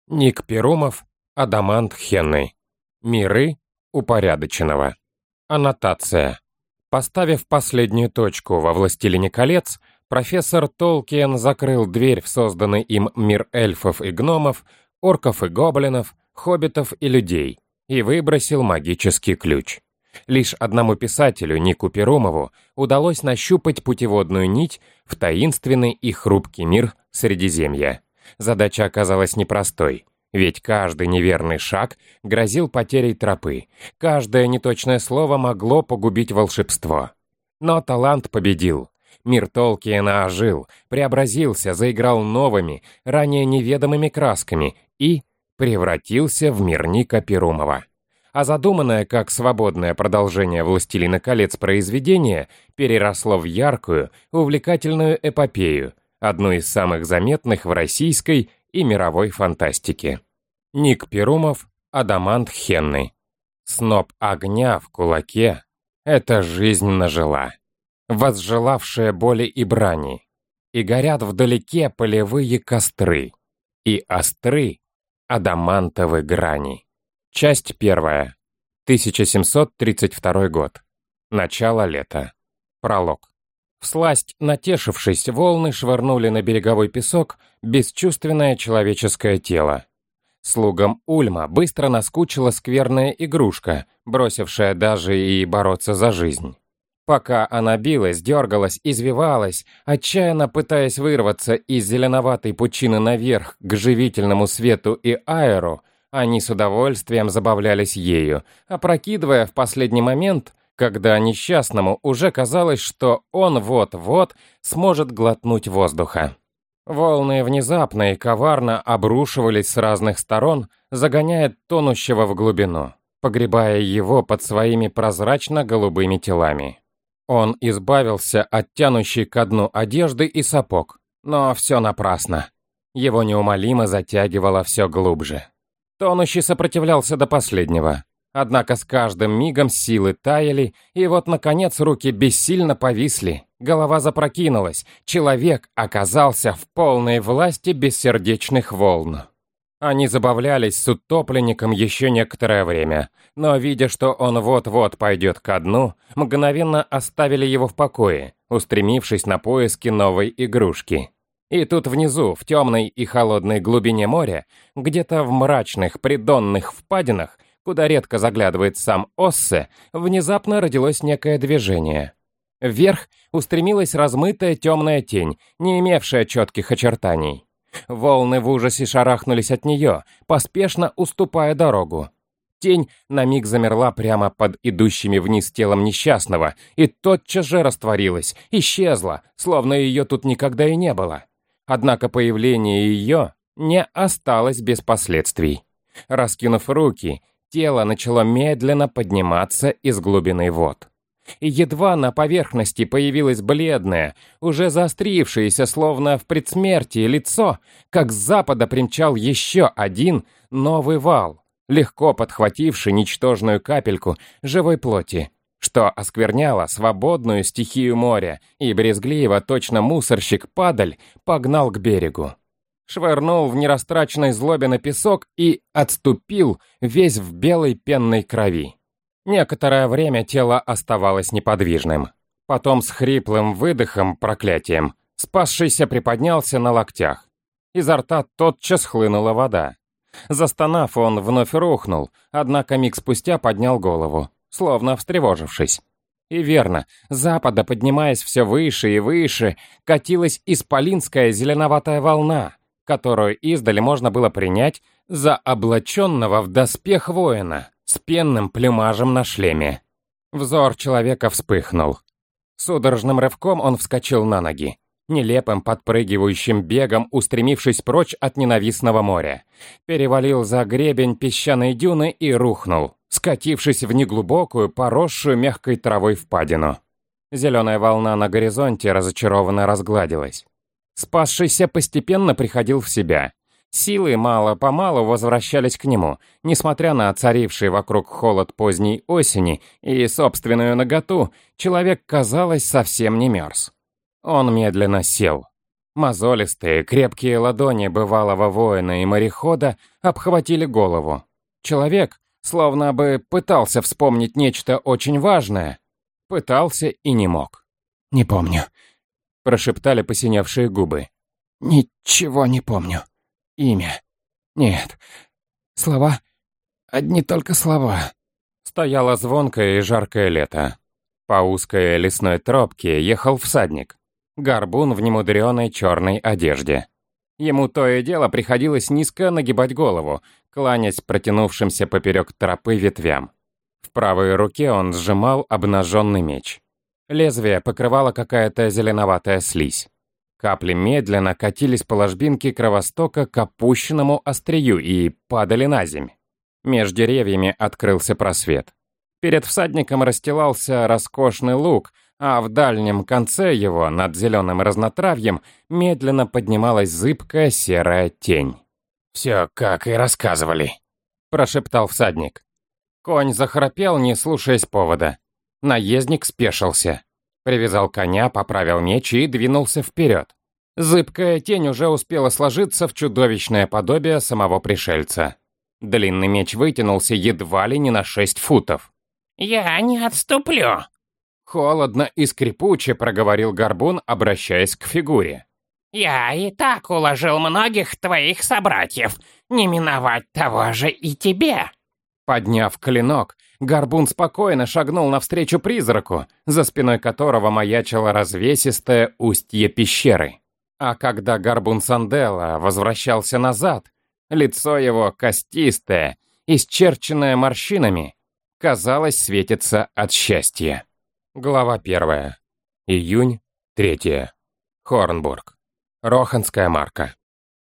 Ник Перумов, Адамант Хенный. Миры упорядоченного. Аннотация. Поставив последнюю точку во «Властелине колец», профессор Толкиен закрыл дверь в созданный им мир эльфов и гномов, орков и гоблинов, хоббитов и людей и выбросил магический ключ. Лишь одному писателю, Нику Перумову, удалось нащупать путеводную нить в таинственный и хрупкий мир Средиземья. Задача оказалась непростой, ведь каждый неверный шаг грозил потерей тропы, каждое неточное слово могло погубить волшебство. Но талант победил. Мир Толкиена ожил, преобразился, заиграл новыми, ранее неведомыми красками и превратился в мир Ника Перумова. А задуманное как свободное продолжение «Властелина колец» произведение переросло в яркую, увлекательную эпопею, одну из самых заметных в российской и мировой фантастике. Ник Перумов, Адамант Хенный. Сноп огня в кулаке — это жизнь нажила, возжелавшая боли и брани, и горят вдалеке полевые костры, и остры адамантовы грани. Часть 1. 1732 год. Начало лета. Пролог. Всласть натешившись, волны швырнули на береговой песок бесчувственное человеческое тело. Слугам Ульма быстро наскучила скверная игрушка, бросившая даже и бороться за жизнь. Пока она билась, дергалась, извивалась, отчаянно пытаясь вырваться из зеленоватой пучины наверх к живительному свету и аэру, они с удовольствием забавлялись ею, опрокидывая в последний момент, когда несчастному уже казалось, что он вот-вот сможет глотнуть воздуха. Волны внезапно и коварно обрушивались с разных сторон, загоняя тонущего в глубину, погребая его под своими прозрачно-голубыми телами. Он избавился от тянущей ко дну одежды и сапог, но все напрасно. Его неумолимо затягивало все глубже. Тонущий сопротивлялся до последнего. Однако с каждым мигом силы таяли, и вот, наконец, руки бессильно повисли, голова запрокинулась, человек оказался в полной власти бессердечных волн. Они забавлялись с утопленником еще некоторое время, но, видя, что он вот-вот пойдет ко дну, мгновенно оставили его в покое, устремившись на поиски новой игрушки. И тут внизу, в темной и холодной глубине моря, где-то в мрачных придонных впадинах, куда редко заглядывает сам Оссе, внезапно родилось некое движение. Вверх устремилась размытая темная тень, не имевшая четких очертаний. Волны в ужасе шарахнулись от нее, поспешно уступая дорогу. Тень на миг замерла прямо под идущими вниз телом несчастного и тотчас же растворилась, исчезла, словно ее тут никогда и не было. Однако появление ее не осталось без последствий. Раскинув руки, тело начало медленно подниматься из глубины вод. И едва на поверхности появилось бледное, уже заострившееся, словно в предсмертии, лицо, как с запада примчал еще один новый вал, легко подхвативший ничтожную капельку живой плоти, что оскверняло свободную стихию моря, и брезгливо, точно мусорщик-падаль, погнал к берегу. Швырнул в нерастраченной злобе на песок и отступил весь в белой пенной крови. Некоторое время тело оставалось неподвижным. Потом с хриплым выдохом, проклятием, спасшийся приподнялся на локтях. Изо рта тотчас хлынула вода. Застонав, он вновь рухнул, однако миг спустя поднял голову, словно встревожившись. И верно, с запада, поднимаясь все выше и выше, катилась исполинская зеленоватая волна, которую издали можно было принять за облаченного в доспех воина с пенным плюмажем на шлеме. Взор человека вспыхнул. Судорожным рывком он вскочил на ноги, нелепым подпрыгивающим бегом устремившись прочь от ненавистного моря, перевалил за гребень песчаной дюны и рухнул, скатившись в неглубокую, поросшую мягкой травой впадину. Зеленая волна на горизонте разочарованно разгладилась. Спасшийся постепенно приходил в себя. Силы мало-помалу возвращались к нему, несмотря на царивший вокруг холод поздней осени и собственную наготу, человек, казалось, совсем не мерз. Он медленно сел. Мозолистые, крепкие ладони бывалого воина и морехода обхватили голову. Человек словно бы пытался вспомнить нечто очень важное. Пытался и не мог. «Не помню», — прошептали посиневшие губы. «Ничего не помню. Имя. Нет. Слова. Одни только слова». Стояло звонкое и жаркое лето. По узкой лесной тропке ехал всадник. Горбун в немудреной черной одежде. Ему то и дело приходилось низко нагибать голову, кланясь протянувшимся поперек тропы ветвям. В правой руке он сжимал обнаженный меч. Лезвие покрывало какая-то зеленоватая слизь. Капли медленно катились по ложбинке кровостока к опущенному острию и падали на земь. Меж деревьями открылся просвет. Перед всадником расстилался роскошный луг, а в дальнем конце его, над зеленым разнотравьем, медленно поднималась зыбкая серая тень. «Все, как и рассказывали», — прошептал всадник. Конь захрапел, не слушаясь повода. Наездник спешился. Привязал коня, поправил меч и двинулся вперед. Зыбкая тень уже успела сложиться в чудовищное подобие самого пришельца. Длинный меч вытянулся едва ли не на 6 футов. «Я не отступлю», — холодно и скрипуче проговорил Горбун, обращаясь к фигуре. «Я и так уложил многих твоих собратьев. Не миновать того же и тебе». Подняв клинок, Горбун спокойно шагнул навстречу призраку, за спиной которого маячило развесистое устье пещеры. А когда Горбун Сандела возвращался назад, лицо его костистое, исчерченное морщинами, казалось, светится от счастья. Глава 1. Июнь 3. Хорнбург. Роханская марка.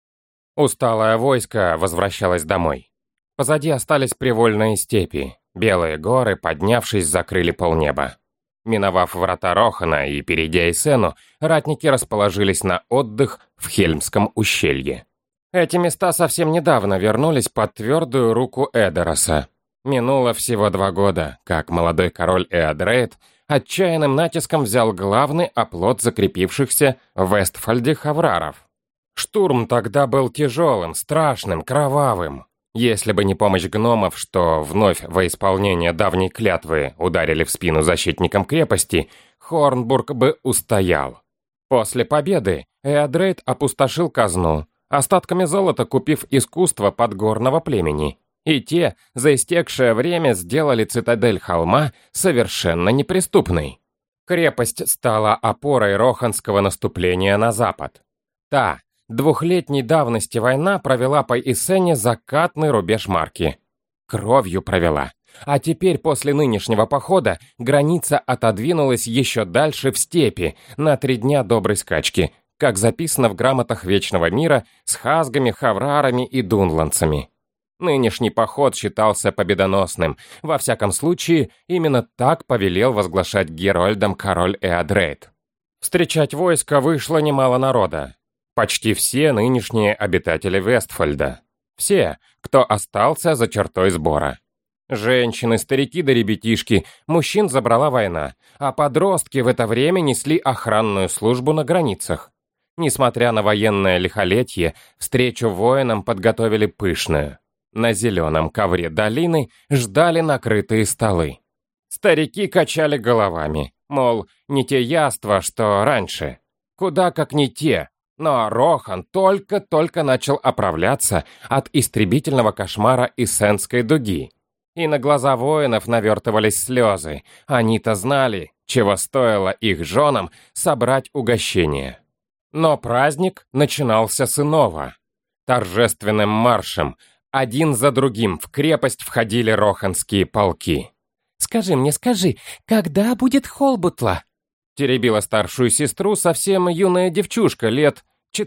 Усталое войско возвращалось домой. Позади остались привольные степи. Белые горы, поднявшись, закрыли полнеба. Миновав врата Рохана и перейдя Исену, ратники расположились на отдых в Хельмском ущелье. Эти места совсем недавно вернулись под твердую руку Эдероса. Минуло всего 2 года, как молодой король Эодрейд отчаянным натиском взял главный оплот закрепившихся в Вестфальде хавраров. Штурм тогда был тяжелым, страшным, кровавым. Если бы не помощь гномов, что вновь во исполнение давней клятвы ударили в спину защитникам крепости, Хорнбург бы устоял. После победы Эодрейд опустошил казну, остатками золота купив искусство подгорного племени, и те за истекшее время сделали цитадель холма совершенно неприступной. Крепость стала опорой роханского наступления на запад. Та 2-летней давности война провела по Исене закатный рубеж марки. Кровью провела. А теперь после нынешнего похода граница отодвинулась еще дальше в степи на 3 дня доброй скачки, как записано в грамотах Вечного мира с хазгами, хаврарами и дунландцами. Нынешний поход считался победоносным. Во всяком случае, именно так повелел возглашать Герольдом король Эодрейд. Встречать войско вышло немало народа. Почти все нынешние обитатели Вестфальда. Все, кто остался за чертой сбора. Женщины, старики да ребятишки, мужчин забрала война, а подростки в это время несли охранную службу на границах. Несмотря на военное лихолетье, встречу воинам подготовили пышную. На зеленом ковре долины ждали накрытые столы. Старики качали головами, мол, не те яства, что раньше. Куда как не те, но Рохан только-только начал оправляться от истребительного кошмара Исенской дуги. И на глаза воинов навертывались слезы. Они-то знали, чего стоило их женам собрать угощение. Но праздник начинался с иного. Торжественным маршем один за другим в крепость входили роханские полки. «Скажи мне, скажи, когда будет Холбутла?» Теребила старшую сестру совсем юная девчушка лет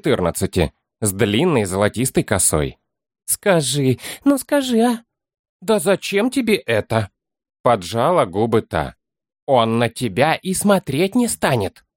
14, с длинной золотистой косой. «Скажи, ну скажи, а?» «Да зачем тебе это?» Поджала губы та. «Он на тебя и смотреть не станет».